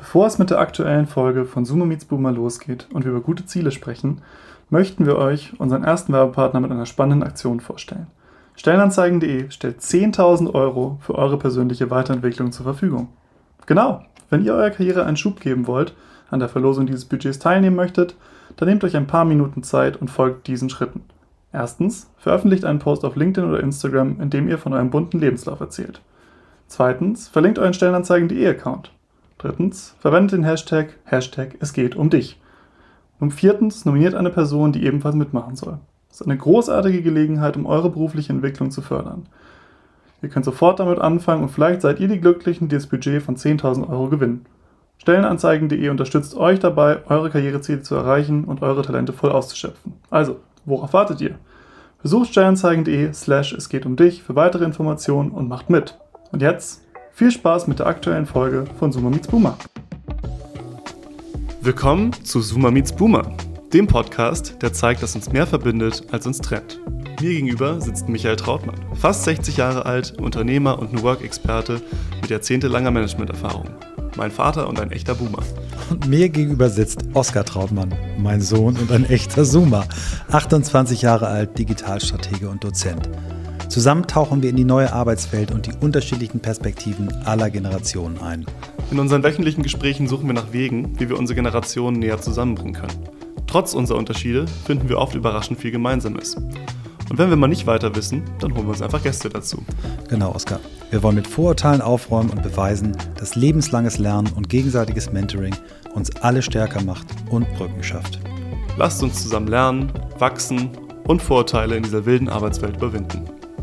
Bevor es mit der aktuellen Folge von Zoomer Meets Boomer losgeht und wir über gute Ziele sprechen, möchten wir euch unseren ersten Werbepartner mit einer spannenden Aktion vorstellen. Stellenanzeigen.de stellt 10.000 € für eure persönliche Weiterentwicklung zur Verfügung. Genau, wenn ihr eurer Karriere einen Schub geben wollt, an der Verlosung dieses Budgets teilnehmen möchtet, dann nehmt euch ein paar Minuten Zeit und folgt diesen Schritten. Erstens, veröffentlicht einen Post auf LinkedIn oder Instagram, in dem ihr von eurem bunten Lebenslauf erzählt. Zweitens, verlinkt euren Stellenanzeigen.de-Account. Drittens, verwendet den Hashtag es geht um dich. Und viertens, nominiert eine Person, die ebenfalls mitmachen soll. Das ist eine großartige Gelegenheit, um eure berufliche Entwicklung zu fördern. Ihr könnt sofort damit anfangen und vielleicht seid ihr die Glücklichen, die das Budget von 10.000 € gewinnen. Stellenanzeigen.de unterstützt euch dabei, eure Karriereziele zu erreichen und eure Talente voll auszuschöpfen. Also, worauf wartet ihr? Besucht stellenanzeigen.de/es geht um dich für weitere Informationen und macht mit. Und jetzt viel Spaß mit der aktuellen Folge von Zoomer Meets Boomer. Willkommen zu Zoomer Meets Boomer, dem Podcast, der zeigt, dass uns mehr verbindet, als uns trennt. Mir gegenüber sitzt Michael Trautmann, fast 60 Jahre alt, Unternehmer und New Work-Experte mit jahrzehntelanger Managementerfahrung. Mein Vater und ein echter Boomer. Und mir gegenüber sitzt Oskar Trautmann, mein Sohn und ein echter Zoomer. 28 Jahre alt, Digitalstratege und Dozent. Zusammen tauchen wir in die neue Arbeitswelt und die unterschiedlichen Perspektiven aller Generationen ein. In unseren wöchentlichen Gesprächen suchen wir nach Wegen, wie wir unsere Generationen näher zusammenbringen können. Trotz unserer Unterschiede finden wir oft überraschend viel Gemeinsames. Und wenn wir mal nicht weiter wissen, dann holen wir uns einfach Gäste dazu. Genau, Oskar. Wir wollen mit Vorurteilen aufräumen und beweisen, dass lebenslanges Lernen und gegenseitiges Mentoring uns alle stärker macht und Brücken schafft. Lasst uns zusammen lernen, wachsen und Vorurteile in dieser wilden Arbeitswelt überwinden.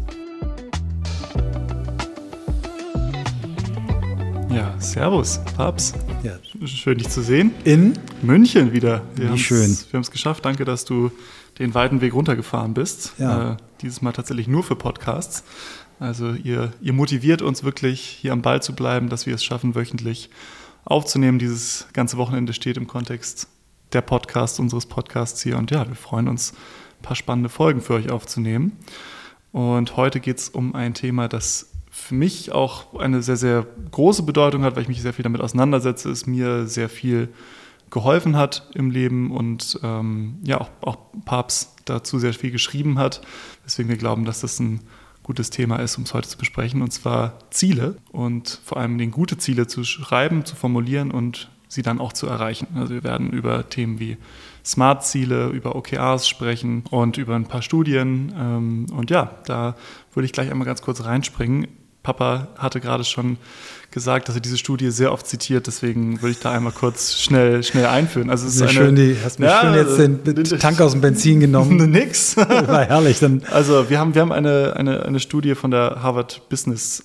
Ja, servus, Papst. Ja. Schön, dich zu sehen. In München wieder. Wie schön. Wir haben es geschafft. Danke, dass du den weiten Weg runtergefahren bist. Ja. Dieses Mal tatsächlich nur für Podcasts. Also ihr motiviert uns wirklich, hier am Ball zu bleiben, dass wir es schaffen, wöchentlich aufzunehmen. Dieses ganze Wochenende steht im Kontext der Podcast, unseres Podcasts hier. Und ja, wir freuen uns, ein paar spannende Folgen für euch aufzunehmen. Und heute geht es um ein Thema, das für mich auch eine sehr, sehr große Bedeutung hat, weil ich mich sehr viel damit auseinandersetze, es mir sehr viel geholfen hat im Leben und auch Papst dazu sehr viel geschrieben hat. Deswegen wir glauben, dass das ein gutes Thema ist, um es heute zu besprechen, und zwar Ziele und vor allem gute Ziele zu schreiben, zu formulieren und sie dann auch zu erreichen. Also wir werden über Themen wie Smart-Ziele, über OKRs sprechen und über ein paar Studien. Und ja, da würde ich gleich einmal ganz kurz reinspringen. Papa hatte gerade schon gesagt, dass er diese Studie sehr oft zitiert, deswegen würde ich da einmal kurz schnell einführen. Also es ist hast mir schön jetzt den Tank aus dem Benzin genommen. Nix. War herrlich. Dann. Also wir haben eine Studie von der Harvard Business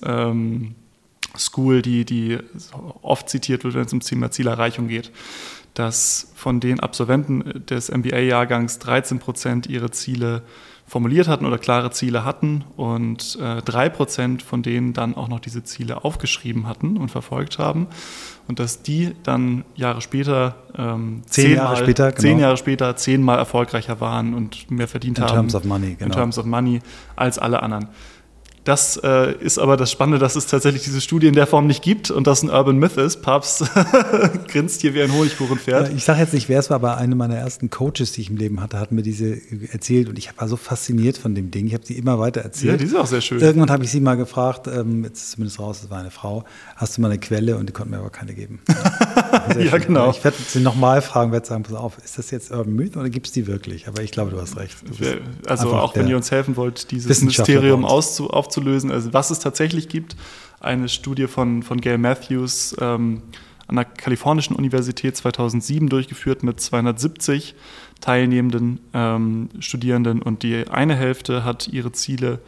School, die oft zitiert wird, wenn es um Thema Zielerreichung geht, dass von den Absolventen des MBA-Jahrgangs 13% ihre Ziele formuliert hatten oder klare Ziele hatten und 3% von denen dann auch noch diese Ziele aufgeschrieben hatten und verfolgt haben und dass die dann Jahre später, 10 Jahre später 10-mal erfolgreicher waren und mehr verdient haben. In terms of money, genau. In terms of money als alle anderen. Das ist aber das Spannende, dass es tatsächlich diese Studie in der Form nicht gibt und das ein Urban Myth ist. Papst grinst hier wie ein Honigkuchenpferd. Ich sage jetzt nicht, wer es war, aber eine meiner ersten Coaches, die ich im Leben hatte, hat mir diese erzählt und ich war so fasziniert von dem Ding. Ich habe sie immer weiter erzählt. Ja, die ist auch sehr schön. Irgendwann habe ich sie mal gefragt, jetzt ist zumindest raus, das war eine Frau, hast du mal eine Quelle? Und die konnte mir aber keine geben. Ja, genau. Ich werde sie nochmal fragen, werde sagen, pass auf, ist das jetzt Urban Myth oder gibt es die wirklich? Aber ich glaube, du hast recht. Also auch wenn ihr uns helfen wollt, dieses Mysterium aufzulösen, also was es tatsächlich gibt. Eine Studie von Gail Matthews an der Kalifornischen Universität 2007 durchgeführt mit 270 teilnehmenden Studierenden und die eine Hälfte hat ihre Ziele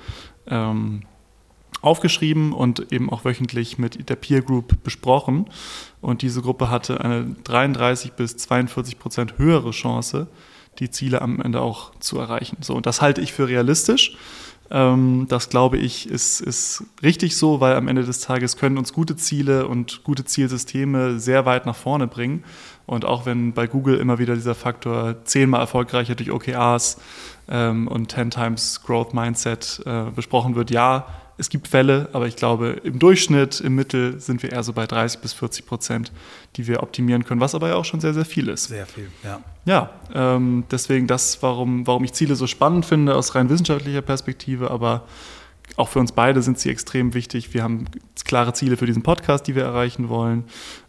aufgeschrieben und eben auch wöchentlich mit der Peer Group besprochen und diese Gruppe hatte eine 33-42% höhere Chance, die Ziele am Ende auch zu erreichen. So, und das halte ich für realistisch. Das, glaube ich, ist richtig so, weil am Ende des Tages können uns gute Ziele und gute Zielsysteme sehr weit nach vorne bringen. Und auch wenn bei Google immer wieder dieser Faktor 10-mal erfolgreicher durch OKRs und 10 times Growth Mindset besprochen wird, ja, es gibt Fälle, aber ich glaube, im Durchschnitt, im Mittel sind wir eher so bei 30-40%, die wir optimieren können, was aber ja auch schon sehr, sehr viel ist. Sehr viel, ja. Ja, deswegen warum ich Ziele so spannend finde aus rein wissenschaftlicher Perspektive, aber auch für uns beide sind sie extrem wichtig. Wir haben klare Ziele für diesen Podcast, die wir erreichen wollen.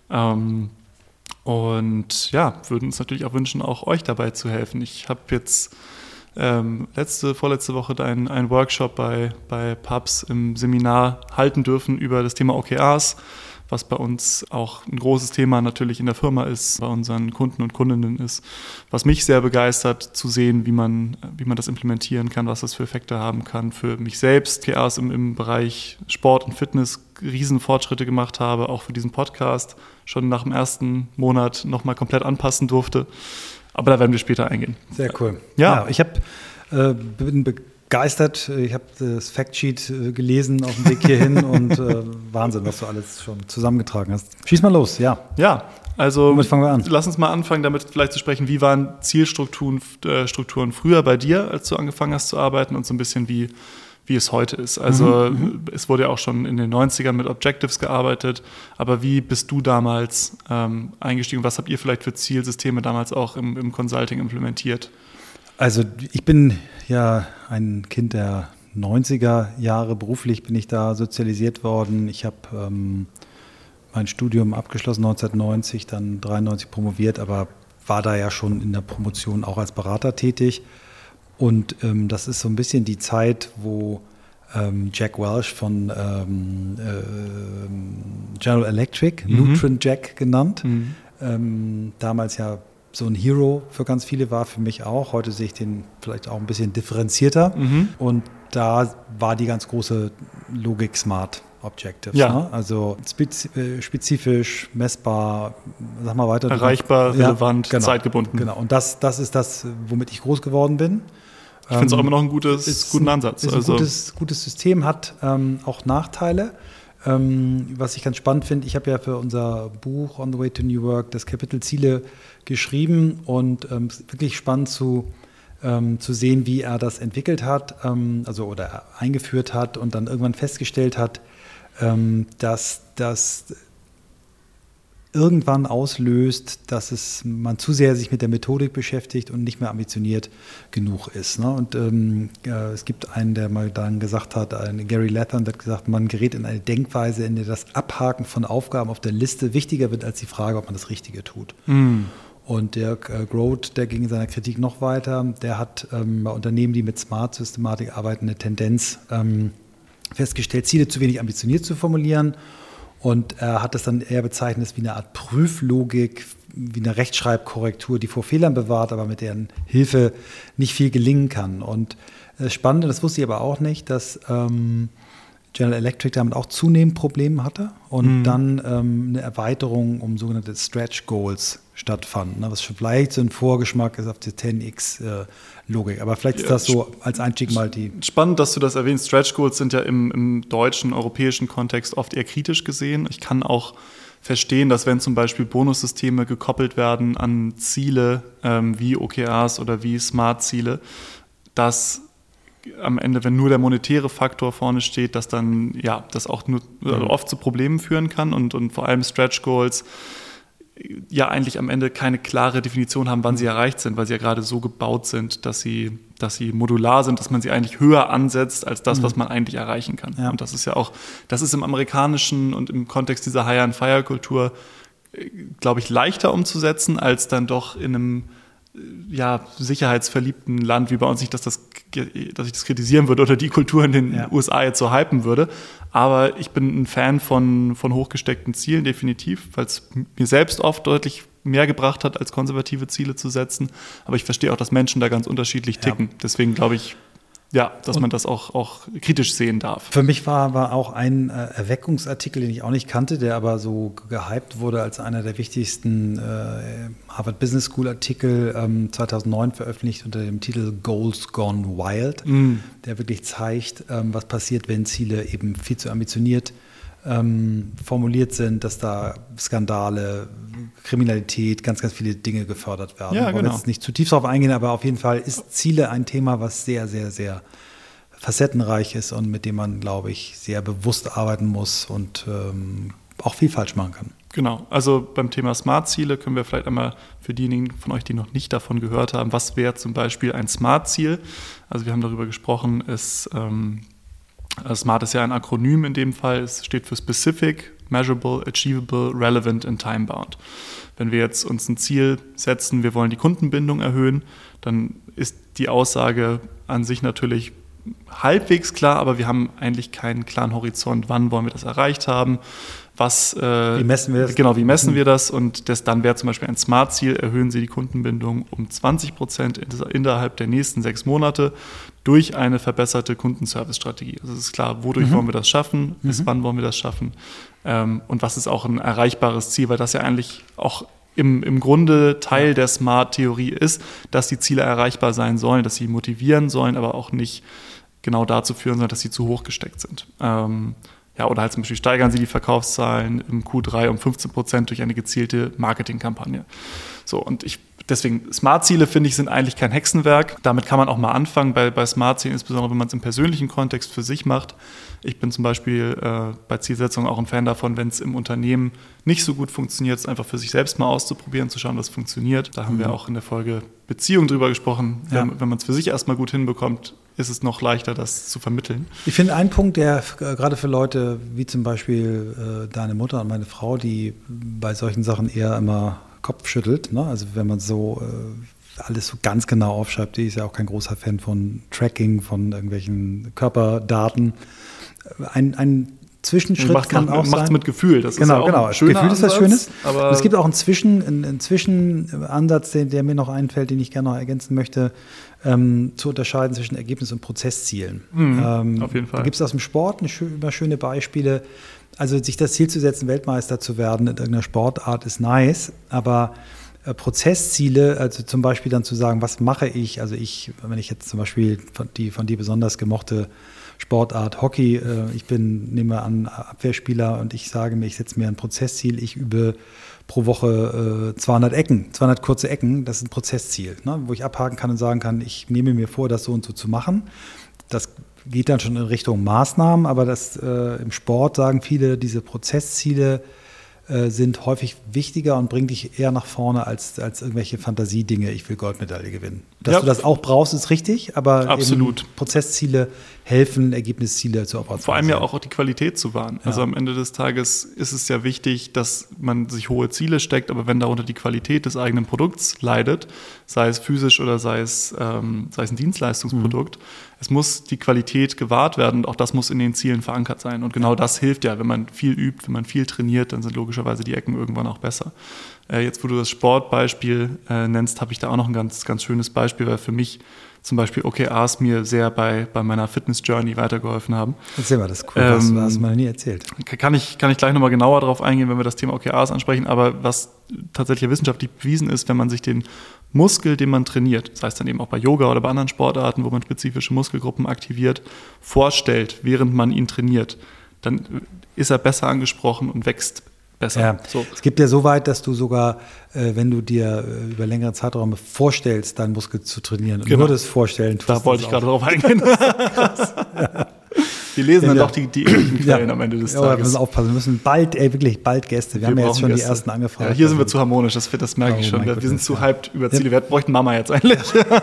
Und ja, würden uns natürlich auch wünschen, auch euch dabei zu helfen. Ich habe jetzt vorletzte Woche einen Workshop bei Pubs im Seminar halten dürfen über das Thema OKRs, was bei uns auch ein großes Thema natürlich in der Firma ist, bei unseren Kunden und Kundinnen ist, was mich sehr begeistert, zu sehen, wie man das implementieren kann, was das für Effekte haben kann. Für mich selbst, OKRs im Bereich Sport und Fitness Riesenfortschritte gemacht habe, auch für diesen Podcast schon nach dem ersten Monat nochmal komplett anpassen durfte. Aber da werden wir später eingehen. Sehr cool. Ja, ich bin begeistert. Ich habe das Factsheet gelesen auf dem Weg hierhin und Wahnsinn, was du alles schon zusammengetragen hast. Schieß mal los, ja. Ja, also womit fangen wir an? Lass uns mal anfangen, damit vielleicht zu sprechen, wie waren Zielstrukturen früher bei dir, als du angefangen hast zu arbeiten und so ein bisschen wie es heute ist. Also es wurde ja auch schon in den 90ern mit Objectives gearbeitet, aber wie bist du damals eingestiegen? Was habt ihr vielleicht für Zielsysteme damals auch im Consulting implementiert? Also ich bin ja ein Kind der 90er Jahre, beruflich bin ich da sozialisiert worden. Ich habe mein Studium abgeschlossen 1990, dann 1993 promoviert, aber war da ja schon in der Promotion auch als Berater tätig. Und das ist so ein bisschen die Zeit, wo Jack Welch von General Electric, Neutron Jack genannt, damals ja so ein Hero für ganz viele war, für mich auch. Heute sehe ich den vielleicht auch ein bisschen differenzierter. Und da war die ganz große Logik Smart Objectives. Ja. Ne? Also spezifisch, messbar, sag mal weiter. Erreichbar, relevant, genau, zeitgebunden. Genau, und das ist das, womit ich groß geworden bin. Ich finde es auch immer noch einen guten Ansatz. Ist ein gutes System, hat auch Nachteile. Was ich ganz spannend finde, ich habe ja für unser Buch On the Way to New Work das Kapitel Ziele geschrieben und es ist wirklich spannend zu sehen, wie er das entwickelt hat, oder eingeführt hat und dann irgendwann festgestellt hat, dass das irgendwann auslöst, dass man zu sehr sich mit der Methodik beschäftigt und nicht mehr ambitioniert genug ist. Ne? Und es gibt einen, der mal dann gesagt hat, Gary Latham, der hat gesagt, man gerät in eine Denkweise, in der das Abhaken von Aufgaben auf der Liste wichtiger wird als die Frage, ob man das Richtige tut. Und der Groth, der ging in seiner Kritik noch weiter, der hat bei Unternehmen, die mit Smart-Systematik arbeiten, eine Tendenz festgestellt, Ziele zu wenig ambitioniert zu formulieren. Und er hat das dann eher bezeichnet wie eine Art Prüflogik, wie eine Rechtschreibkorrektur, die vor Fehlern bewahrt, aber mit deren Hilfe nicht viel gelingen kann. Und das Spannende, das wusste ich aber auch nicht, dass General Electric damit auch zunehmend Probleme hatte und dann eine Erweiterung um sogenannte Stretch Goals stattfand, ne, was vielleicht so ein Vorgeschmack ist auf die 10x-Logik. Aber vielleicht ist das so als Einstieg mal die... Spannend, dass du das erwähnst. Stretch Goals sind ja im deutschen, europäischen Kontext oft eher kritisch gesehen. Ich kann auch verstehen, dass wenn zum Beispiel Bonussysteme gekoppelt werden an Ziele wie OKRs oder wie Smart-Ziele, dass am Ende, wenn nur der monetäre Faktor vorne steht, dass dann das auch nur oft zu Problemen führen kann und vor allem Stretch Goals ja eigentlich am Ende keine klare Definition haben, wann sie erreicht sind, weil sie ja gerade so gebaut sind, dass sie modular sind, dass man sie eigentlich höher ansetzt als das, was man eigentlich erreichen kann. Ja. Und das ist ja auch, das ist im amerikanischen und im Kontext dieser Hire-and-Fire-Kultur, glaube ich, leichter umzusetzen, als dann doch in einem sicherheitsverliebten Land wie bei uns, nicht, dass ich das kritisieren würde oder die Kultur in den USA jetzt so hypen würde. Aber ich bin ein Fan von hochgesteckten Zielen, definitiv, weil es mir selbst oft deutlich mehr gebracht hat, als konservative Ziele zu setzen. Aber ich verstehe auch, dass Menschen da ganz unterschiedlich ticken. Deswegen glaube ich, dass man das auch kritisch sehen darf. Für mich war auch ein Erweckungsartikel, den ich auch nicht kannte, der aber so gehypt wurde als einer der wichtigsten Harvard Business School Artikel 2009 veröffentlicht unter dem Titel Goals Gone Wild, der wirklich zeigt, was passiert, wenn Ziele eben viel zu ambitioniert formuliert sind, dass da Skandale, Kriminalität, ganz, ganz viele Dinge gefördert werden. Ja, genau. Ich will jetzt nicht zu tief darauf eingehen, aber auf jeden Fall ist Ziele ein Thema, was sehr, sehr, sehr facettenreich ist und mit dem man, glaube ich, sehr bewusst arbeiten muss und auch viel falsch machen kann. Genau, also beim Thema Smart-Ziele können wir vielleicht einmal für diejenigen von euch, die noch nicht davon gehört haben, was wäre zum Beispiel ein Smart-Ziel? Also wir haben darüber gesprochen, SMART ist ja ein Akronym in dem Fall, es steht für Specific, Measurable, Achievable, Relevant and Time-Bound. Wenn wir jetzt uns ein Ziel setzen, wir wollen die Kundenbindung erhöhen, dann ist die Aussage an sich natürlich halbwegs klar, aber wir haben eigentlich keinen klaren Horizont, wann wollen wir das erreicht haben, wie messen wir das? Genau, wie messen wir das? Und dann wäre zum Beispiel ein Smart-Ziel, erhöhen Sie die Kundenbindung um 20% innerhalb der nächsten 6 Monate durch eine verbesserte Kundenservice-Strategie. Also es ist klar, wodurch wollen wir das schaffen, bis wann wollen wir das schaffen und was ist auch ein erreichbares Ziel, weil das ja eigentlich auch im Grunde Teil der Smart-Theorie ist, dass die Ziele erreichbar sein sollen, dass sie motivieren sollen, aber auch nicht genau dazu führen sollen, dass sie zu hoch gesteckt sind. Oder halt zum Beispiel steigern Sie die Verkaufszahlen im Q3 um 15% durch eine gezielte Marketingkampagne. So, und deswegen, Smart-Ziele, finde ich, sind eigentlich kein Hexenwerk. Damit kann man auch mal anfangen bei Smart-Zielen, insbesondere wenn man es im persönlichen Kontext für sich macht. Ich bin zum Beispiel bei Zielsetzungen auch ein Fan davon, wenn es im Unternehmen nicht so gut funktioniert, es einfach für sich selbst mal auszuprobieren, zu schauen, was funktioniert. Da haben wir auch in der Folge Beziehung drüber gesprochen. Ja. Wenn man es für sich erstmal gut hinbekommt, ist es noch leichter, das zu vermitteln. Ich finde einen Punkt, der gerade für Leute wie zum Beispiel deine Mutter und meine Frau, die bei solchen Sachen eher immer Kopf schüttelt, ne? Also wenn man so alles so ganz genau aufschreibt, die ist ja auch kein großer Fan von Tracking, von irgendwelchen Körperdaten. Ein Zwischenschritt kann auch sein. Macht es mit Gefühl. Das genau, ist ja auch ein schöner Gefühl ist was Schönes. Aber es gibt auch einen Zwischenansatz, der mir noch einfällt, den ich gerne noch ergänzen möchte, zu unterscheiden zwischen Ergebnis- und Prozesszielen. Auf jeden Fall. Da gibt es aus dem Sport immer schöne Beispiele. Also sich das Ziel zu setzen, Weltmeister zu werden in irgendeiner Sportart ist nice, aber Prozessziele, also zum Beispiel dann zu sagen, was mache ich, also wenn ich jetzt zum Beispiel von dir besonders gemochte Sportart Hockey, nehme an Abwehrspieler und ich sage mir, ich setze mir ein Prozessziel, ich übe pro Woche 200 kurze Ecken, das ist ein Prozessziel, ne, wo ich abhaken kann und sagen kann, ich nehme mir vor, das so und so zu machen. Das geht dann schon in Richtung Maßnahmen, aber im Sport sagen viele, diese Prozessziele sind häufig wichtiger und bringen dich eher nach vorne als irgendwelche Fantasiedinge, ich will Goldmedaille gewinnen. Dass du das auch brauchst, ist richtig, aber absolut. Prozessziele helfen, Ergebnisziele zu operationalisieren. Vor allem ja auch die Qualität zu wahren. Ja. Also am Ende des Tages ist es ja wichtig, dass man sich hohe Ziele steckt, aber wenn darunter die Qualität des eigenen Produkts leidet, sei es physisch oder sei es ein Dienstleistungsprodukt, es muss die Qualität gewahrt werden und auch das muss in den Zielen verankert sein. Und genau das hilft ja, wenn man viel übt, wenn man viel trainiert, dann sind logischerweise die Ecken irgendwann auch besser. Jetzt, wo du das Sportbeispiel nennst, habe ich da auch noch ein ganz, ganz schönes Beispiel, weil für mich zum Beispiel OKRs mir sehr bei meiner Fitness-Journey weitergeholfen haben. Erzähl mal, das ist cool, das hast du mir noch nie erzählt. Kann ich gleich nochmal genauer drauf eingehen, wenn wir das Thema OKRs ansprechen, aber was tatsächlich wissenschaftlich bewiesen ist, wenn man sich den Muskel, den man trainiert, das heißt dann eben auch bei Yoga oder bei anderen Sportarten, wo man spezifische Muskelgruppen aktiviert, vorstellt, während man ihn trainiert, dann ist er besser angesprochen und wächst besser. Ja. So. Es gibt ja so weit, dass du sogar, wenn du dir über längere Zeiträume vorstellst, deinen Muskel zu trainieren und nur das Vorstellen tust. Da wollte ich gerade drauf eingehen. Krass. Ja. Wir lesen dann doch die ähnlichen Quellen am Ende des Tages. Wir müssen aufpassen, wir müssen wirklich bald Gäste. Wir haben ja jetzt schon Gäste. Die ersten angefragt. Ja, hier sind wir zu harmonisch, das merke ich schon. Wir sind zu hyped über Ziele. Wir bräuchten Mama jetzt eigentlich.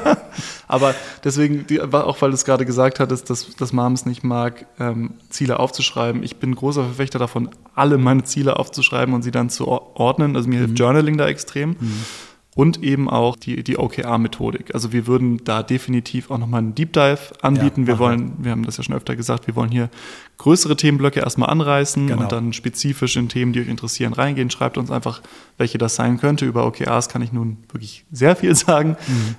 Aber deswegen, auch weil du es gerade gesagt hattest, dass Mom es nicht mag, Ziele aufzuschreiben. Ich bin großer Verfechter davon, alle meine Ziele aufzuschreiben und sie dann zu ordnen. Also mir hilft Journaling da extrem. Und eben auch die OKR-Methodik. Also wir würden da definitiv auch nochmal einen Deep Dive anbieten. Wir haben das ja schon öfter gesagt, wir wollen hier größere Themenblöcke erstmal anreißen und dann spezifisch in Themen, die euch interessieren, reingehen. Schreibt uns einfach, welche das sein könnte. Über OKRs kann ich nun wirklich sehr viel sagen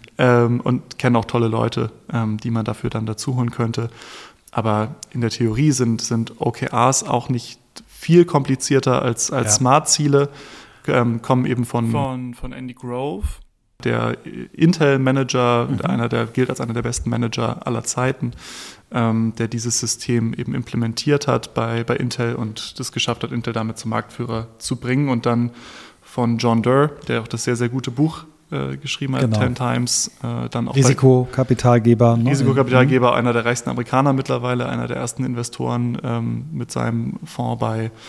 und kenne auch tolle Leute, die man dafür dann dazu holen könnte. Aber in der Theorie sind OKRs auch nicht viel komplizierter als Smart-Ziele. Kommen eben von Andy Grove, der Intel-Manager, der gilt als einer der besten Manager aller Zeiten, der dieses System eben implementiert hat bei Intel und das geschafft hat, Intel damit zum Marktführer zu bringen. Und dann von John Doerr, der auch das sehr, sehr gute Buch geschrieben hat, 10 Times. Dann auch Risikokapitalgeber. Risikokapitalgeber, einer der reichsten Amerikaner mittlerweile, einer der ersten Investoren mit seinem Fonds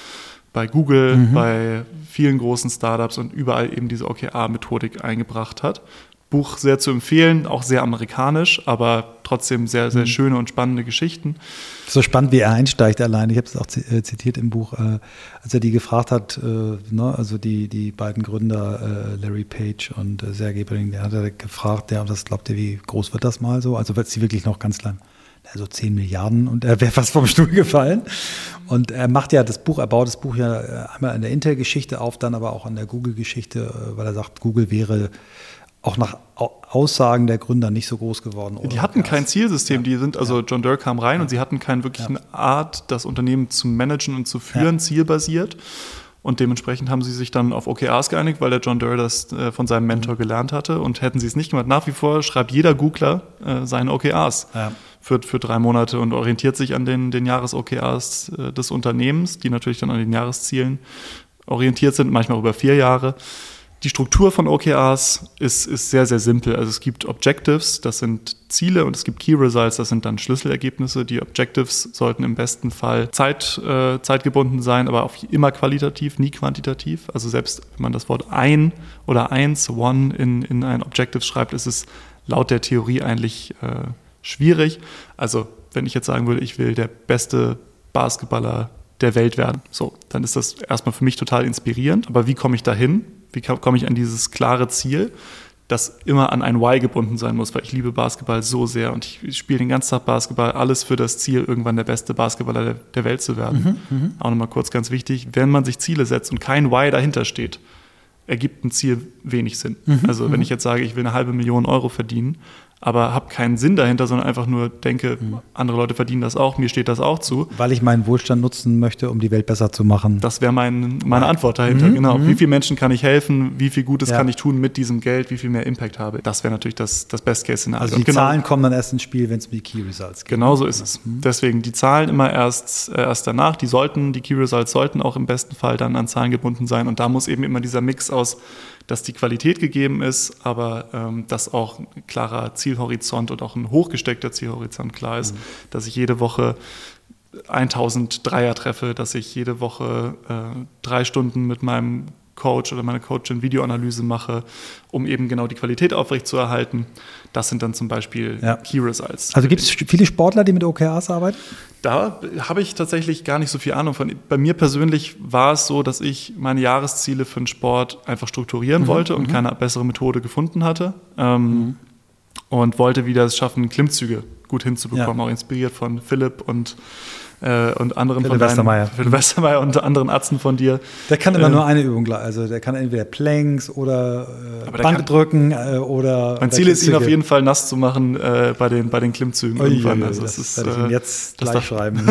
bei Google, bei vielen großen Startups und überall eben diese OKR-Methodik eingebracht hat. Buch sehr zu empfehlen, auch sehr amerikanisch, aber trotzdem sehr, sehr schöne und spannende Geschichten. So spannend, wie er einsteigt allein. Ich habe es auch zitiert im Buch, als er die gefragt hat, also die beiden Gründer, Larry Page und Sergey Brin, der hat er gefragt, was glaubt ihr, wie groß wird das mal so? Also wird sie wirklich noch ganz klein? Also 10 Milliarden und er wäre fast vom Stuhl gefallen. Und er baut das Buch ja einmal an der Intel-Geschichte auf, dann aber auch an der Google-Geschichte, weil er sagt, Google wäre auch nach Aussagen der Gründer nicht so groß geworden. Die hatten kein Zielsystem, John Doerr kam rein und sie hatten keine wirkliche Art, das Unternehmen zu managen und zu führen, zielbasiert. Und dementsprechend haben sie sich dann auf OKRs geeinigt, weil der John Doerr das von seinem Mentor gelernt hatte. Und hätten sie es nicht gemacht, nach wie vor schreibt jeder Googler seine OKRs für 3 Monate und orientiert sich an den Jahres-OKRs des Unternehmens, die natürlich dann an den Jahreszielen orientiert sind, manchmal über 4 Jahre. Die Struktur von OKRs ist sehr, sehr simpel. Also es gibt Objectives, das sind Ziele, und es gibt Key Results, das sind dann Schlüsselergebnisse. Die Objectives sollten im besten Fall zeitgebunden sein, aber auch immer qualitativ, nie quantitativ. Also selbst wenn man das Wort ein oder eins, one, in ein Objective schreibt, ist es laut der Theorie eigentlich schwierig. Also wenn ich jetzt sagen würde, ich will der beste Basketballer der Welt werden, so, dann ist das erstmal für mich total inspirierend. Aber wie komme ich dahin? Wie komme ich an dieses klare Ziel, das immer an ein Why gebunden sein muss, weil ich liebe Basketball so sehr und ich spiele den ganzen Tag Basketball, alles für das Ziel, irgendwann der beste Basketballer der Welt zu werden. Auch nochmal kurz ganz wichtig, wenn man sich Ziele setzt und kein Why dahinter steht, ergibt ein Ziel wenig Sinn. Also wenn ich jetzt sage, ich will 500.000 Euro verdienen, aber habe keinen Sinn dahinter, sondern einfach nur denke, andere Leute verdienen das auch, mir steht das auch zu. Weil ich meinen Wohlstand nutzen möchte, um die Welt besser zu machen. Das wäre meine Antwort dahinter, genau. Wie vielen Menschen kann ich helfen, wie viel Gutes kann ich tun mit diesem Geld, wie viel mehr Impact habe. Das wäre natürlich das Best-Case-Szenario. Also die Zahlen kommen dann erst ins Spiel, wenn es um die Key Results geht. Genau so ist es. Deswegen die Zahlen immer erst danach. Die Key Results sollten auch im besten Fall dann an Zahlen gebunden sein. Und da muss eben immer dieser Mix aus, dass die Qualität gegeben ist, aber dass auch ein klarer Zielhorizont und auch ein hochgesteckter Zielhorizont klar ist, dass ich jede Woche 1000 Dreier treffe, dass ich jede Woche 3 Stunden mit meinem Coach oder meiner Coachin Videoanalyse mache, um eben genau die Qualität aufrechtzuerhalten. Das sind dann zum Beispiel Key Results. Also gibt es viele Sportler, die mit OKRs arbeiten? Da habe ich tatsächlich gar nicht so viel Ahnung von. Bei mir persönlich war es so, dass ich meine Jahresziele für den Sport einfach strukturieren wollte und keine bessere Methode gefunden hatte. Und wollte wieder es schaffen, Klimmzüge gut hinzubekommen, auch inspiriert von Philipp und anderen Philipp Westermeier und anderen Atzen von dir. Der kann immer nur eine Übung, also der kann entweder Planks oder Bankdrücken oder. Mein Ziel ist, ihn auf jeden Fall nass zu machen bei den Klimmzügen irgendwann. Also das werde ich ihm jetzt gleich schreiben.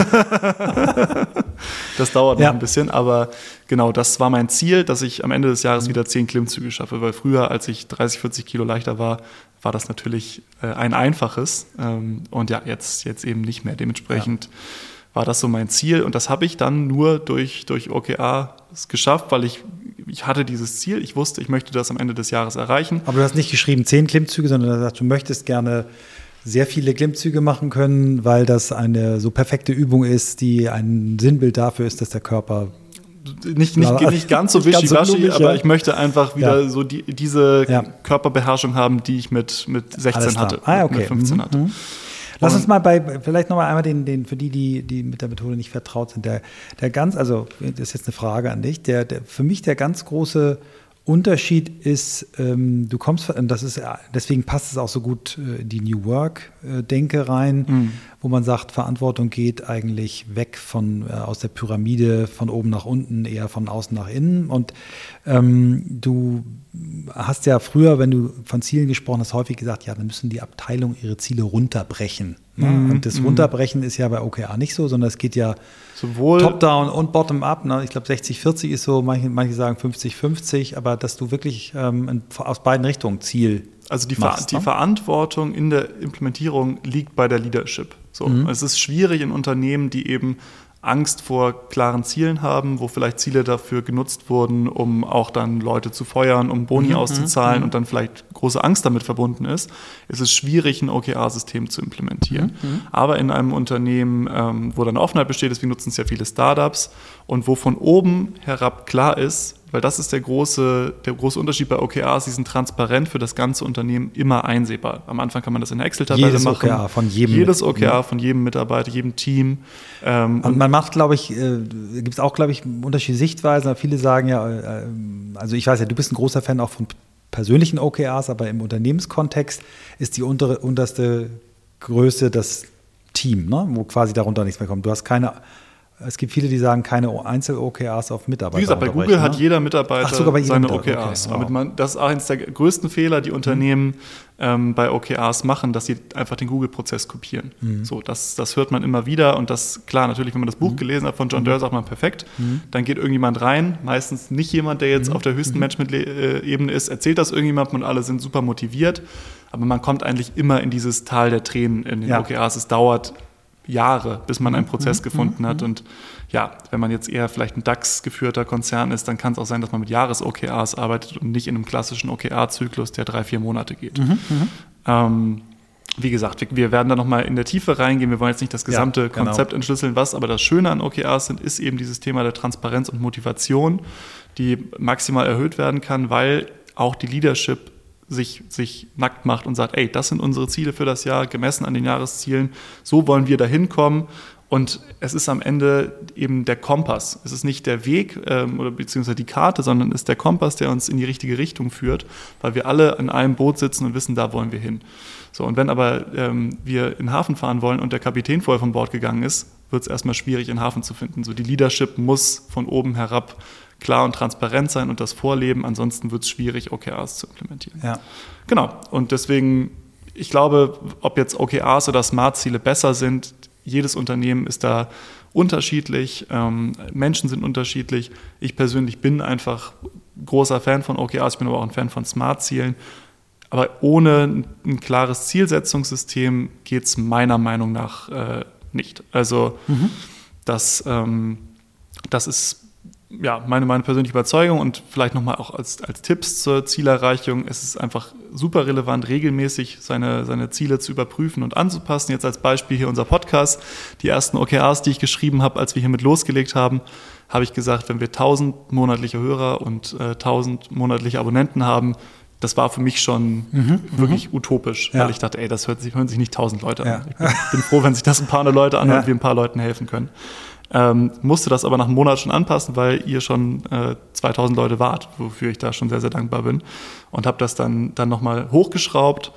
Das dauert noch ein bisschen, aber genau, das war mein Ziel, dass ich am Ende des Jahres wieder 10 Klimmzüge schaffe, weil früher, als ich 30, 40 Kilo leichter war das natürlich ein einfaches und jetzt eben nicht mehr. Dementsprechend war das so mein Ziel und das habe ich dann nur durch OKR geschafft, weil ich hatte dieses Ziel, ich wusste, ich möchte das am Ende des Jahres erreichen. Aber du hast nicht geschrieben 10 Klimmzüge, sondern du hast gesagt, du möchtest gerne sehr viele Klimmzüge machen können, weil das eine so perfekte Übung ist, die ein Sinnbild dafür ist, dass der Körper nicht ganz so wischiwaschi, aber ich möchte einfach wieder so diese Körperbeherrschung haben, die ich mit 16 hatte, mit 15 hatte. Lass uns mal vielleicht nochmal einmal für die mit der Methode nicht vertraut sind, also das ist jetzt eine Frage an dich, für mich der ganz große Unterschied ist, du kommst, und deswegen passt es auch so gut in die New Work-Denke rein, wo man sagt, Verantwortung geht eigentlich weg aus der Pyramide, von oben nach unten, eher von außen nach innen. Und du hast ja früher, wenn du von Zielen gesprochen hast, häufig gesagt, ja, dann müssen die Abteilungen ihre Ziele runterbrechen. Und das Runterbrechen ist ja bei OKR nicht so, sondern es geht ja sowohl Top-Down und Bottom-Up. Ich glaube, 60-40 ist so, manche sagen 50-50, aber dass du wirklich aus beiden Richtungen Ziel also die Verantwortung in der Implementierung liegt bei der Leadership. So, Es ist schwierig in Unternehmen, die eben Angst vor klaren Zielen haben, wo vielleicht Ziele dafür genutzt wurden, um auch dann Leute zu feuern, um Boni auszuzahlen und dann vielleicht große Angst damit verbunden ist es schwierig, ein OKR-System zu implementieren. Aber in einem Unternehmen, wo dann Offenheit besteht, deswegen nutzen es ja viele Startups und wo von oben herab klar ist, weil das ist der große Unterschied bei OKRs, die sind transparent für das ganze Unternehmen immer einsehbar. Am Anfang kann man das in der Excel-Tabelle machen. Jedes OKR von jedem Mitarbeiter, jedem Team. Und man macht, glaube ich, gibt es auch, glaube ich, unterschiedliche Sichtweisen. Viele sagen ja, also ich weiß ja, du bist ein großer Fan auch von persönlichen OKRs, aber im Unternehmenskontext ist die unterste Größe das Team, ne? Wo quasi darunter nichts mehr kommt. Es gibt viele, die sagen, keine Einzel-OKRs auf Mitarbeiter. Wie gesagt, bei Google hat jeder Mitarbeiter seine OKRs. Okay, wow. Das ist eines der größten Fehler, die Unternehmen bei OKRs machen, dass sie einfach den Google-Prozess kopieren. So, das hört man immer wieder und das, klar, natürlich, wenn man das Buch gelesen hat von John Doerr, sagt man perfekt, dann geht irgendjemand rein, meistens nicht jemand, der jetzt auf der höchsten Management-Ebene ist, erzählt das irgendjemand und alle sind super motiviert, aber man kommt eigentlich immer in dieses Tal der Tränen in den OKRs. Es dauert Jahre, bis man einen Prozess gefunden hat. Und ja, wenn man jetzt eher vielleicht ein DAX-geführter Konzern ist, dann kann es auch sein, dass man mit Jahres-OKRs arbeitet und nicht in einem klassischen OKR-Zyklus, der 3-4 Monate geht. Wie gesagt, wir werden da nochmal in der Tiefe reingehen. Wir wollen jetzt nicht das gesamte Konzept entschlüsseln, aber das Schöne an OKRs ist eben dieses Thema der Transparenz und Motivation, die maximal erhöht werden kann, weil auch die Leadership sich nackt macht und sagt, ey, das sind unsere Ziele für das Jahr, gemessen an den Jahreszielen, so wollen wir da hinkommen. Und es ist am Ende eben der Kompass. Es ist nicht der Weg oder beziehungsweise die Karte, sondern es ist der Kompass, der uns in die richtige Richtung führt, weil wir alle in einem Boot sitzen und wissen, da wollen wir hin. So, und wenn aber wir in den Hafen fahren wollen und der Kapitän vorher von Bord gegangen ist, wird es erstmal schwierig, in den Hafen zu finden. So, die Leadership muss von oben herab klar und transparent sein und das vorleben, ansonsten wird es schwierig, OKRs zu implementieren. Ja. Genau, und deswegen, ich glaube, ob jetzt OKRs oder Smart-Ziele besser sind, jedes Unternehmen ist da unterschiedlich, Menschen sind unterschiedlich. Ich persönlich bin einfach großer Fan von OKRs, ich bin aber auch ein Fan von Smart-Zielen. Aber ohne ein klares Zielsetzungssystem geht es meiner Meinung nach nicht. Also das ist ja meine persönliche Überzeugung und vielleicht nochmal auch als Tipps zur Zielerreichung. Es ist einfach super relevant, regelmäßig seine Ziele zu überprüfen und anzupassen. Jetzt als Beispiel hier unser Podcast. Die ersten OKRs, die ich geschrieben habe, als wir hiermit losgelegt haben, habe ich gesagt, wenn wir 1000 monatliche Hörer und 1000 monatliche Abonnenten haben, das war für mich schon wirklich utopisch, weil ich dachte, ey, das hören sich nicht 1000 Leute an. Ich bin froh, wenn sich das ein paar Leute anhören und wir ein paar Leuten helfen können. Musste das aber nach einem Monat schon anpassen, weil ihr schon 2000 Leute wart, wofür ich da schon sehr, sehr dankbar bin. Und habe das dann nochmal hochgeschraubt.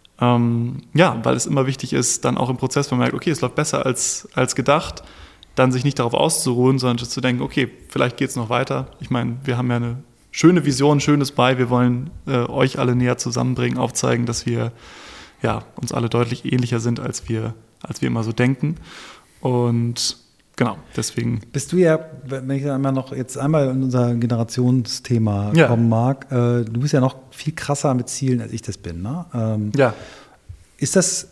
Weil es immer wichtig ist, dann auch im Prozess, wenn man merkt, okay, es läuft besser als gedacht, dann sich nicht darauf auszuruhen, sondern zu denken, okay, vielleicht geht es noch weiter. Ich meine, wir haben ja eine schöne Vision, ein schönes Bei. Wir wollen euch alle näher zusammenbringen, aufzeigen, dass wir uns alle deutlich ähnlicher sind, als wir immer so denken. Und genau, deswegen. Bist du ja, wenn ich einmal in unser Generationsthema kommen mag, du bist ja noch viel krasser mit Zielen, als ich das bin, ne? Ist das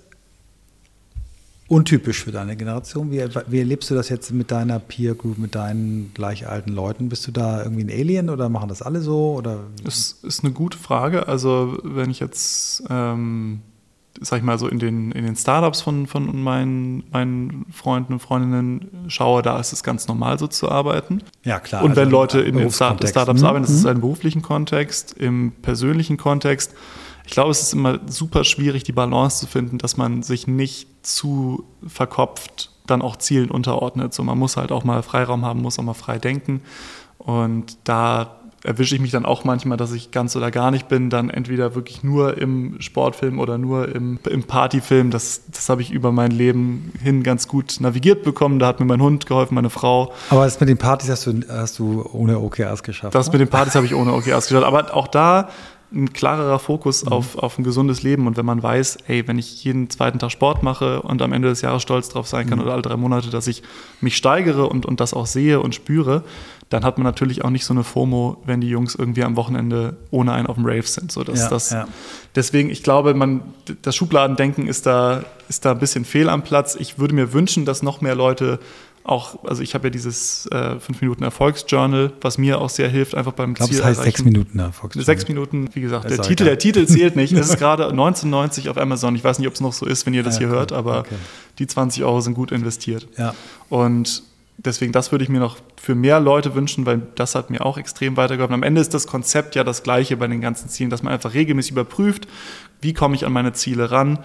untypisch für deine Generation? Wie erlebst du das jetzt mit deiner Peer Group, mit deinen gleich alten Leuten? Bist du da irgendwie ein Alien oder machen das alle so? Oder? Das ist eine gute Frage. Also wenn ich jetzt sag ich mal so in den Startups von meinen Freunden und Freundinnen schaue, da ist es ganz normal so zu arbeiten. Ja, klar. Und wenn Leute in den Startups arbeiten, das ist ein beruflichen Kontext, im persönlichen Kontext. Ich glaube, es ist immer super schwierig, die Balance zu finden, dass man sich nicht zu verkopft dann auch Zielen unterordnet. So, man muss halt auch mal Freiraum haben, muss auch mal frei denken. Und da erwische ich mich dann auch manchmal, dass ich ganz oder gar nicht bin, dann entweder wirklich nur im Sportfilm oder nur im Partyfilm. Das habe ich über mein Leben hin ganz gut navigiert bekommen. Da hat mir mein Hund geholfen, meine Frau. Aber das mit den Partys hast du ohne OKRs geschafft. Das mit den Partys habe ich ohne OKRs geschafft. Aber auch da ein klarerer Fokus auf ein gesundes Leben. Und wenn man weiß, ey, wenn ich jeden zweiten Tag Sport mache und am Ende des Jahres stolz drauf sein kann oder alle 3 Monate, dass ich mich steigere und das auch sehe und spüre, dann hat man natürlich auch nicht so eine FOMO, wenn die Jungs irgendwie am Wochenende ohne einen auf dem Rave sind. So, Deswegen, ich glaube, das Schubladendenken ist da ein bisschen fehl am Platz. Ich würde mir wünschen, dass noch mehr Leute also ich habe ja dieses 5 Minuten Erfolgsjournal, was mir auch sehr hilft, einfach beim Ziel erreichen. Ich glaube, es heißt 6 Minuten Erfolgsjournal. 6 Minuten, wie gesagt, der Titel zählt nicht. Es ist gerade 19,90 auf Amazon. Ich weiß nicht, ob es noch so ist, wenn ihr das hier hört, aber die 20 € sind gut investiert. Ja. Und deswegen, das würde ich mir noch für mehr Leute wünschen, weil das hat mir auch extrem weitergeholfen. Am Ende ist das Konzept ja das gleiche bei den ganzen Zielen, dass man einfach regelmäßig überprüft, wie komme ich an meine Ziele ran,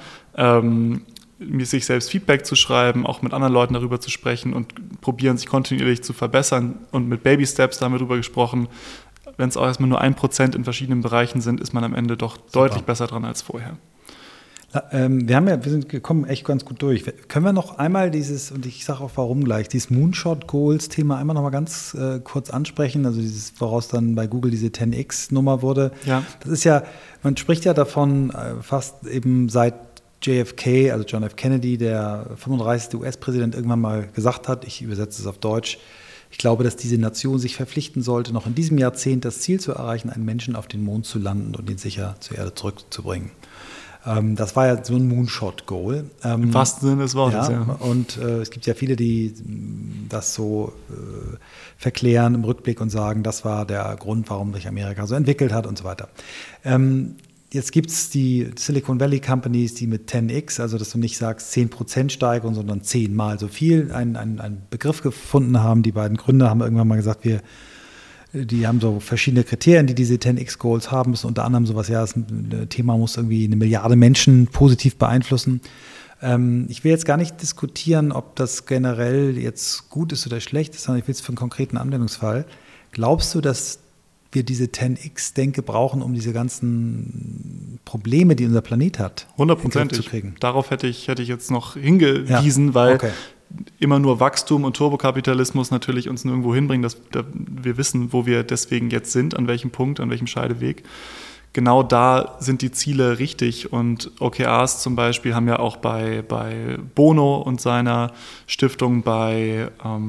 mir sich selbst Feedback zu schreiben, auch mit anderen Leuten darüber zu sprechen und probieren, sich kontinuierlich zu verbessern. Und mit Baby Steps, da haben wir drüber gesprochen, wenn es auch erstmal nur 1% in verschiedenen Bereichen sind, ist man am Ende doch deutlich besser dran als vorher. Wir sind gekommen echt ganz gut durch. Können wir noch einmal und ich sage auch warum gleich, dieses Moonshot-Goals-Thema einmal noch mal ganz kurz ansprechen, also dieses, woraus dann bei Google diese 10x-Nummer wurde. Ja. Das ist ja, man spricht ja davon fast eben seit JFK, also John F. Kennedy, der 35. US-Präsident, irgendwann mal gesagt hat, ich übersetze es auf Deutsch, ich glaube, dass diese Nation sich verpflichten sollte, noch in diesem Jahrzehnt das Ziel zu erreichen, einen Menschen auf den Mond zu landen und ihn sicher zur Erde zurückzubringen. Das war ja so ein Moonshot-Goal. Im wahrsten Sinne des Wortes, ja. Und es gibt ja viele, die das so verklären im Rückblick und sagen, das war der Grund, warum sich Amerika so entwickelt hat und so weiter. Jetzt gibt es die Silicon Valley Companies, die mit 10x, also dass du nicht sagst 10% Steigerung, sondern 10-mal so viel, einen Begriff gefunden haben. Die beiden Gründer haben irgendwann mal gesagt, die haben so verschiedene Kriterien, die diese 10x-Goals haben müssen. Unter anderem sowas, das Thema muss irgendwie 1 Milliarde Menschen positiv beeinflussen. Ich will jetzt gar nicht diskutieren, ob das generell jetzt gut ist oder schlecht ist, sondern ich will es für einen konkreten Anwendungsfall. Glaubst du, dass wir diese 10x-Denke brauchen, um diese ganzen Probleme, die unser Planet hat, 100%. zu kriegen? Darauf hätte ich jetzt noch hingewiesen, weil immer nur Wachstum und Turbokapitalismus natürlich uns nirgendwo hinbringen, dass wir wissen, wo wir deswegen jetzt sind, an welchem Punkt, an welchem Scheideweg. Genau da sind die Ziele richtig und OKRs zum Beispiel haben ja auch bei Bono und seiner Stiftung, bei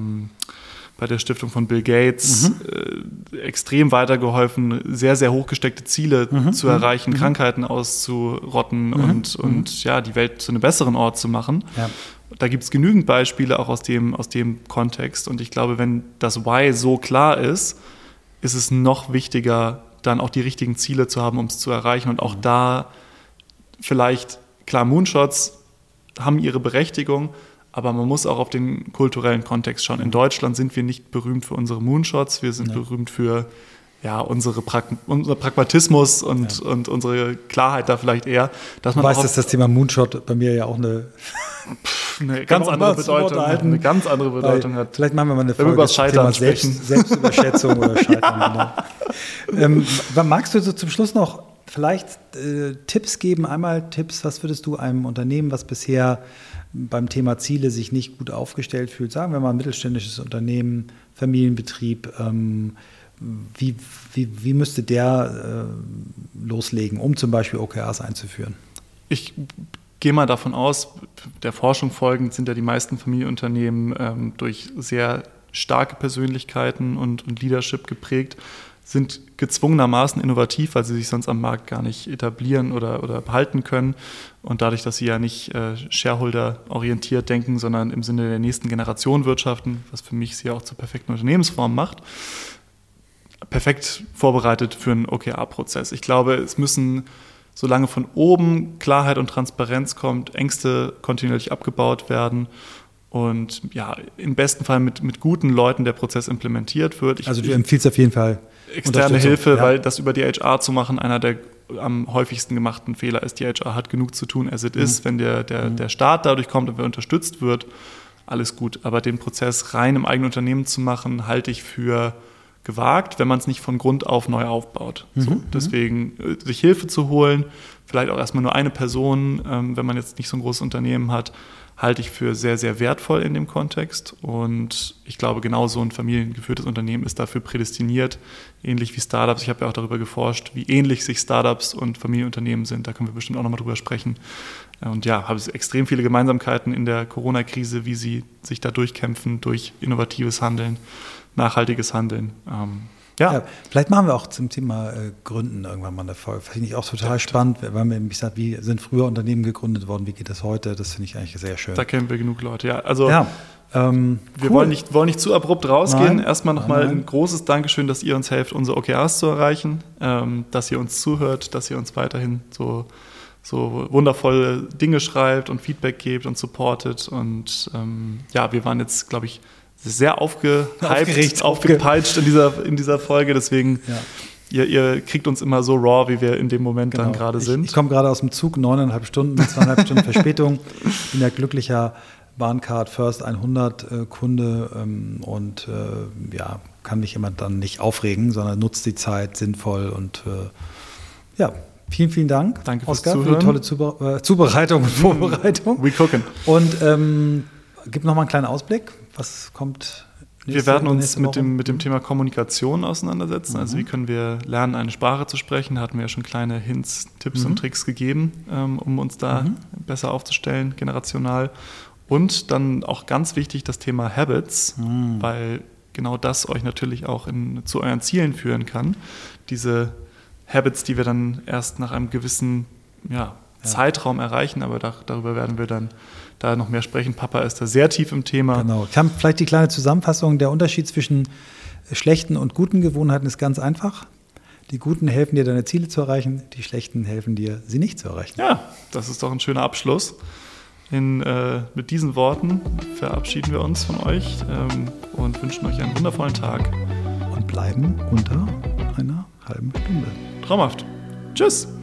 der Stiftung von Bill Gates extrem weitergeholfen, sehr, sehr hochgesteckte Ziele zu erreichen, Krankheiten auszurotten und die Welt zu einem besseren Ort zu machen. Ja. Da gibt es genügend Beispiele auch aus dem Kontext. Und ich glaube, wenn das Why so klar ist, ist es noch wichtiger, dann auch die richtigen Ziele zu haben, um es zu erreichen. Und auch da vielleicht, klar, Moonshots haben ihre Berechtigung, aber man muss auch auf den kulturellen Kontext schauen. In Deutschland sind wir nicht berühmt für unsere Moonshots, wir sind berühmt für unser Pragmatismus und unsere Klarheit da vielleicht eher. Dass man dass das Thema Moonshot bei mir ja auch eine ganz andere Bedeutung hat. Vielleicht machen wir mal eine Folge über das Scheitern sprechen. Selbstüberschätzung oder Scheitern. Genau. Magst du so zum Schluss noch vielleicht Tipps geben? Einmal Tipps, was würdest du einem Unternehmen, was bisher beim Thema Ziele sich nicht gut aufgestellt fühlt, sagen wir mal ein mittelständisches Unternehmen, Familienbetrieb, wie müsste der loslegen, um zum Beispiel OKRs einzuführen? Ich gehe mal davon aus, der Forschung folgend sind ja die meisten Familienunternehmen durch sehr starke Persönlichkeiten und Leadership geprägt, sind gezwungenermaßen innovativ, weil sie sich sonst am Markt gar nicht etablieren oder behalten können. Und dadurch, dass sie ja nicht shareholder-orientiert denken, sondern im Sinne der nächsten Generation wirtschaften, was für mich sie auch zur perfekten Unternehmensform macht, perfekt vorbereitet für einen OKR-Prozess. Ich glaube, es müssen, solange von oben Klarheit und Transparenz kommt, Ängste kontinuierlich abgebaut werden und im besten Fall mit guten Leuten der Prozess implementiert wird. Also du empfiehlst auf jeden Fall externe Hilfe, weil das über die HR zu machen, einer der am häufigsten gemachten Fehler ist. Die HR hat genug zu tun, as it is. Wenn der Staat dadurch kommt und wer unterstützt wird, alles gut. Aber den Prozess rein im eigenen Unternehmen zu machen, halte ich für gewagt, wenn man es nicht von Grund auf neu aufbaut. Deswegen sich Hilfe zu holen, vielleicht auch erstmal nur eine Person, wenn man jetzt nicht so ein großes Unternehmen hat, halte ich für sehr, sehr wertvoll in dem Kontext. Und ich glaube, genau so ein familiengeführtes Unternehmen ist dafür prädestiniert, ähnlich wie Startups. Ich habe ja auch darüber geforscht, wie ähnlich sich Startups und Familienunternehmen sind. Da können wir bestimmt auch nochmal drüber sprechen. Und habe extrem viele Gemeinsamkeiten in der Corona-Krise, wie sie sich da durchkämpfen durch innovatives Handeln, nachhaltiges Handeln. Vielleicht machen wir auch zum Thema Gründen irgendwann mal eine Folge. Finde ich auch total spannend, weil man mich sagt, wie sind früher Unternehmen gegründet worden, wie geht das heute? Das finde ich eigentlich sehr schön. Da kennen wir genug Leute, Wir wollen nicht zu abrupt rausgehen. Nein. Erstmal nochmal Nein. ein großes Dankeschön, dass ihr uns helft, unsere OKRs zu erreichen, dass ihr uns zuhört, dass ihr uns weiterhin so wundervolle Dinge schreibt und Feedback gebt und supportet. Und wir waren jetzt, glaube ich, sehr aufgepeitscht in dieser Folge. Deswegen, ihr kriegt uns immer so raw, wie wir in dem Moment dann gerade sind. Ich komme gerade aus dem Zug, 9,5 Stunden, 2,5 Stunden Verspätung. Ich bin ja glücklicher Bahncard First 100 Kunde und kann mich immer dann nicht aufregen, sondern nutzt die Zeit sinnvoll und vielen, vielen Dank, Danke fürs Oskar, Zuhören. für die tolle Zubereitung und Vorbereitung. We cooking. Und gib noch mal einen kleinen Ausblick, was kommt Wir werden uns nächste Woche? mit dem Thema Kommunikation auseinandersetzen. Also wie können wir lernen, eine Sprache zu sprechen? Da hatten wir ja schon kleine Hints, Tipps und Tricks gegeben, um uns da besser aufzustellen, generational. Und dann auch ganz wichtig das Thema Habits, weil genau das euch natürlich auch zu euren Zielen führen kann. Diese Habits, die wir dann erst nach einem gewissen Zeitraum erreichen, aber darüber werden wir dann da noch mehr sprechen. Papa ist da sehr tief im Thema. Genau. Vielleicht die kleine Zusammenfassung. Der Unterschied zwischen schlechten und guten Gewohnheiten ist ganz einfach. Die guten helfen dir, deine Ziele zu erreichen, die schlechten helfen dir, sie nicht zu erreichen. Ja, das ist doch ein schöner Abschluss. Mit diesen Worten verabschieden wir uns von euch und wünschen euch einen wundervollen Tag. Und bleiben unter einer halben Stunde. Traumhaft. Tschüss.